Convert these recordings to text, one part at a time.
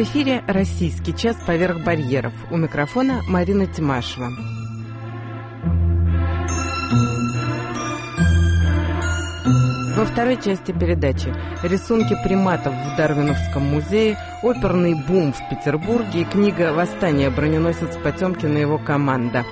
В эфире «Российский час поверх барьеров». У микрофона Марина Тимашева. Во второй части передачи рисунки приматов в Дарвиновском музее, оперный бум в Петербурге и книга «Восстание. Броненосец Потемкин и его команда».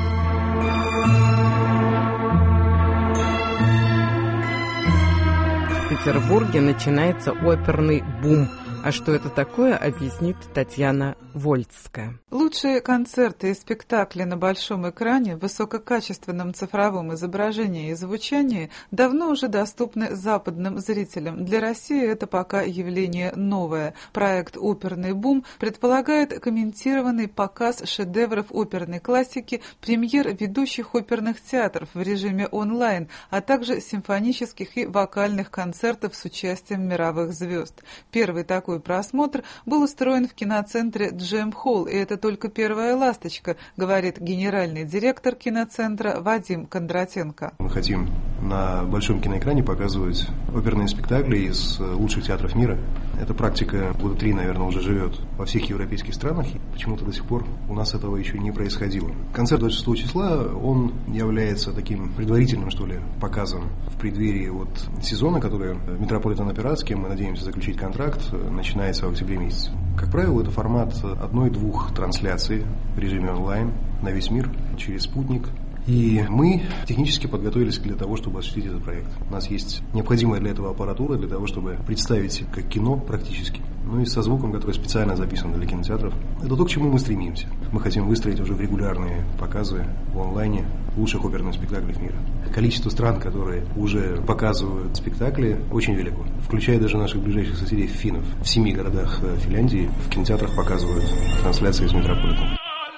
В Петербурге начинается оперный бум. А что это такое, объяснит Татьяна Вольцкая. Лучшие концерты и спектакли на большом экране в высококачественном цифровом изображении и звучании давно уже доступны западным зрителям. Для России это пока явление новое. Проект «Оперный бум» предполагает комментированный показ шедевров оперной классики, премьер ведущих оперных театров в режиме онлайн, а также симфонических и вокальных концертов с участием мировых звезд. Первый такой просмотр был устроен в киноцентре Джем Холл, и это только первая ласточка, говорит генеральный директор киноцентра Вадим Кондратенко. Мы хотим на большом киноэкране показывать оперные спектакли из лучших театров мира. Эта практика года 3, наверное, уже живет во всех европейских странах, и почему-то до сих пор у нас этого еще не происходило. Концерт 26 числа, он является таким предварительным, что ли, показом в преддверии сезона, который Метрополитен Опера, с кем мы надеемся заключить контракт, начинается в октябре месяце. Как правило, это формат 1-2 трансляций в режиме онлайн на весь мир через спутник. И мы технически подготовились для того, чтобы осуществить этот проект. У нас есть необходимая для этого аппаратура, для того, чтобы представить как кино практически. Ну и со звуком, который специально записан для кинотеатров. Это то, к чему мы стремимся. Мы хотим выстроить уже в регулярные показы в онлайне лучших оперных спектаклей мира. Количество стран, которые уже показывают спектакли, очень велико. Включая даже наших ближайших соседей финнов. В 7 городах Финляндии в кинотеатрах показывают трансляции из Метрополитена.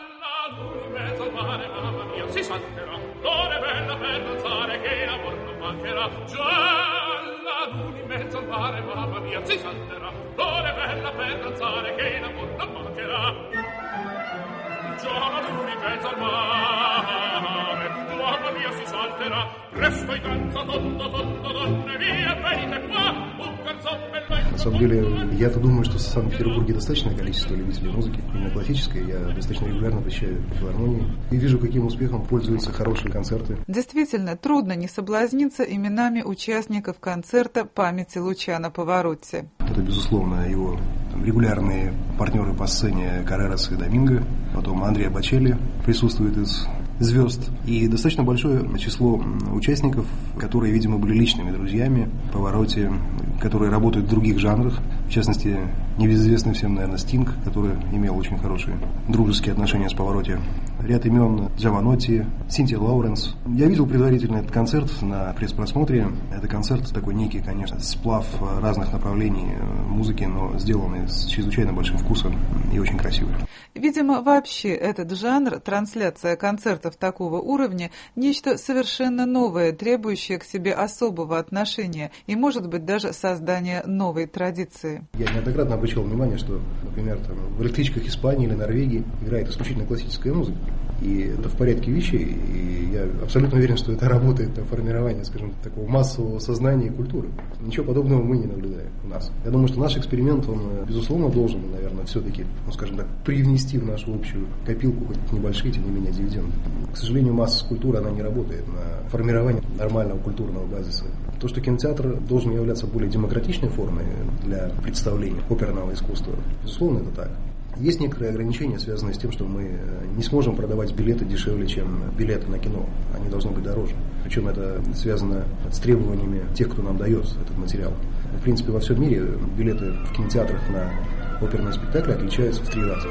На самом деле, я-то думаю, что в Санкт-Петербурге достаточное количество любителей музыки, именно классической. Я достаточно регулярно посещаю филармонии и вижу, каким успехом пользуются хорошие концерты. Действительно, трудно не соблазниться именами участников концерта памяти Лучано Паваротти. Это, безусловно, его регулярные партнеры по сцене Каррерас и Доминго. Потом Андреа Бочелли присутствует из звезд. И достаточно большое число участников, которые, видимо, были личными друзьями Паваротти, которые работают в других жанрах. В частности, небезызвестный всем, наверное, Стинг, который имел очень хорошие дружеские отношения с Паваротти. Ряд имен: Джованотти, Синтия Лоуренс. Я видел предварительно этот концерт на пресс-просмотре. Это концерт такой некий, конечно, сплав разных направлений музыки, но сделанный с чрезвычайно большим вкусом и очень красивый. Видимо, вообще этот жанр, трансляция концертов такого уровня, нечто совершенно новое, требующее к себе особого отношения и, может быть, даже создания новой традиции. Я неоднократно обращал внимание, что, например, в электричках Испании или Норвегии играет исключительно классическая музыка. И это в порядке вещей, и я абсолютно уверен, что это работает на формирование, скажем, такого массового сознания и культуры. Ничего подобного мы не наблюдаем у нас. Я думаю, что наш эксперимент, он, безусловно, должен, наверное, все-таки, скажем так, привнести в нашу общую копилку хоть небольшие, тем не менее, дивиденды. К сожалению, масса культуры, она не работает на формирование нормального культурного базиса. То, что кинотеатр должен являться более демократичной формой для представления оперного искусства, безусловно, это так. Есть некоторые ограничения, связанные с тем, что мы не сможем продавать билеты дешевле, чем билеты на кино. Они должны быть дороже. Причем это связано с требованиями тех, кто нам дает этот материал. В принципе, во всем мире билеты в кинотеатрах на оперные спектакли отличаются в 3 раза.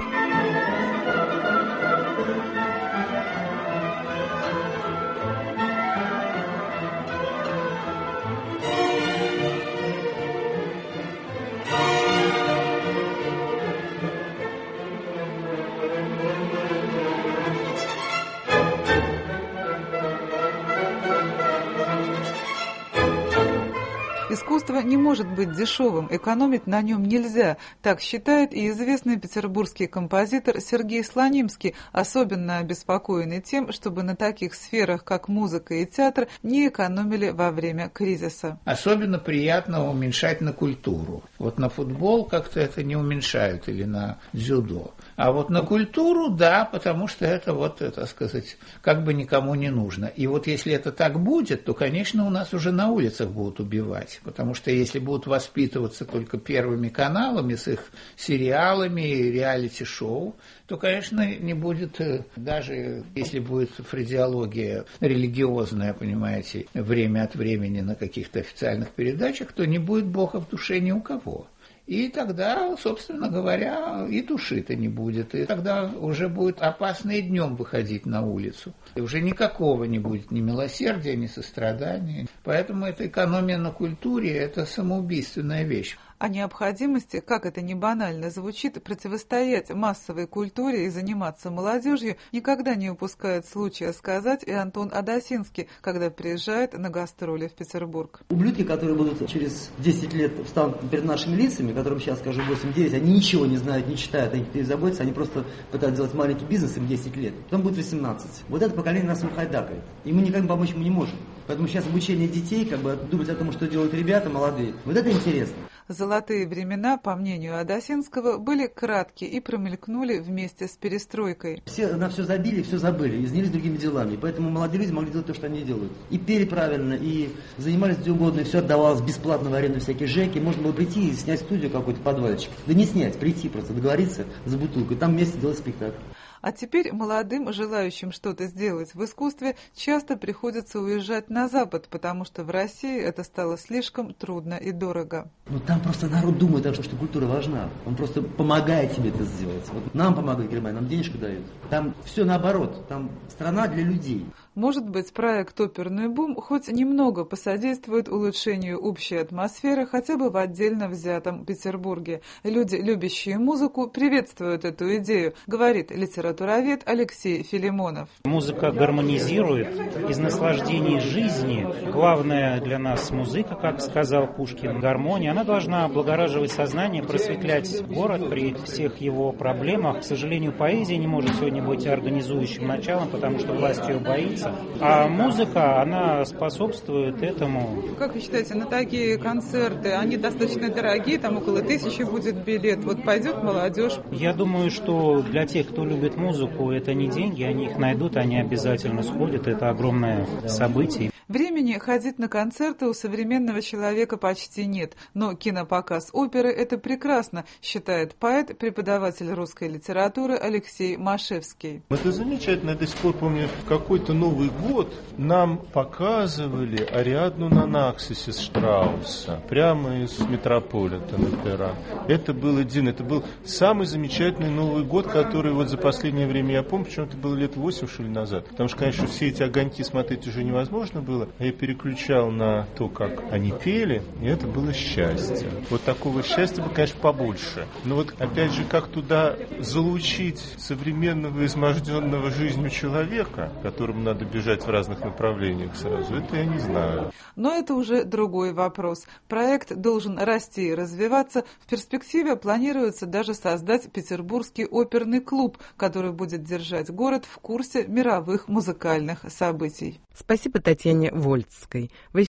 Искусство не может быть дешевым, экономить на нем нельзя. Так считает и известный петербургский композитор Сергей Слонимский, особенно обеспокоенный тем, чтобы на таких сферах, как музыка и театр, не экономили во время кризиса. Особенно приятно уменьшать на культуру. Вот на футбол как-то это не уменьшают или на дзюдо. А вот на культуру, да, потому что это вот, так сказать, как бы никому не нужно. И вот если это так будет, то, конечно, у нас уже на улицах будут убивать. Потому что если будут воспитываться только первыми каналами с их сериалами и реалити-шоу, то, конечно, не будет, даже если будет фразеология религиозная, понимаете, время от времени на каких-то официальных передачах, то не будет Бога в душе ни у кого. И тогда, собственно говоря, и души-то не будет. И тогда уже будет опасно и днем выходить на улицу. И уже никакого не будет ни милосердия, ни сострадания. Поэтому эта экономия на культуре – это самоубийственная вещь. О необходимости, как это ни банально звучит, противостоять массовой культуре и заниматься молодежью никогда не упускает случая сказать и Антон Адасинский, когда приезжает на гастроли в Петербург. Ублюдки, которые будут через 10 лет встанут перед нашими лицами, которым сейчас скажу 8-9, они ничего не знают, не читают, они не заботятся, они просто пытаются делать маленький бизнес им 10 лет. Потом будет 18. Вот это поколение нас ухайдакает. И мы никак помочь ему не можем. Поэтому сейчас обучение детей, думать о том, что делают ребята молодые, вот это интересно. Золотые времена, по мнению Адасинского, были краткие и промелькнули вместе с перестройкой. Все на все забили, все забыли, и занялись другими делами. Поэтому молодые люди могли делать то, что они делают. И пели правильно, и занимались где угодно, и все отдавалось бесплатно в аренду всякие ЖЭКи. Можно было прийти и снять студию какой-то подвальчик. Да не снять, прийти просто, договориться за бутылку, и там вместе делать спектакль. А теперь молодым, желающим что-то сделать в искусстве, часто приходится уезжать на Запад, потому что в России это стало слишком трудно и дорого. Ну там просто народ думает, что культура важна. Он просто помогает тебе это сделать. Вот нам помогает Германия, нам денежку дают. Там все наоборот, там страна для людей. Может быть, проект «Оперный бум» хоть немного посодействует улучшению общей атмосферы хотя бы в отдельно взятом Петербурге. Люди, любящие музыку, приветствуют эту идею, говорит литературовед Алексей Филимонов. Музыка гармонизирует из наслаждений жизни. Главное для нас музыка, как сказал Пушкин, гармония. Она должна облагораживать сознание, просветлять город при всех его проблемах. К сожалению, поэзия не может сегодня быть организующим началом, потому что власть ее боится. А музыка, она способствует этому. Как вы считаете, на такие концерты, они достаточно дорогие, там около 1000 будет билет, вот пойдет молодежь? Я думаю, что для тех, кто любит музыку, это не деньги, они их найдут, они обязательно сходят, это огромное событие. Времени ходить на концерты у современного человека почти нет, но кинопоказ оперы – это прекрасно, считает поэт, преподаватель русской литературы Алексей Машевский. Это замечательно, я до сих пор помню, в какой-то Новый год нам показывали Ариадну на Наксисе Штрауса, прямо из Метрополитена опера. Это был самый замечательный Новый год, который вот за последнее время я помню, причем это было лет 8, что ли, назад, потому что, конечно, все эти огоньки смотреть уже невозможно было. Я переключал на то, как они пели, и это было счастье. Вот такого счастья бы, конечно, побольше. Но вот, опять же, как туда залучить современного, изможденного жизнью человека, которому надо бежать в разных направлениях сразу, это я не знаю. Но это уже другой вопрос. Проект должен расти и развиваться. В перспективе планируется даже создать Петербургский оперный клуб, который будет держать город в курсе мировых музыкальных событий. Спасибо Татьяне Вольцкой.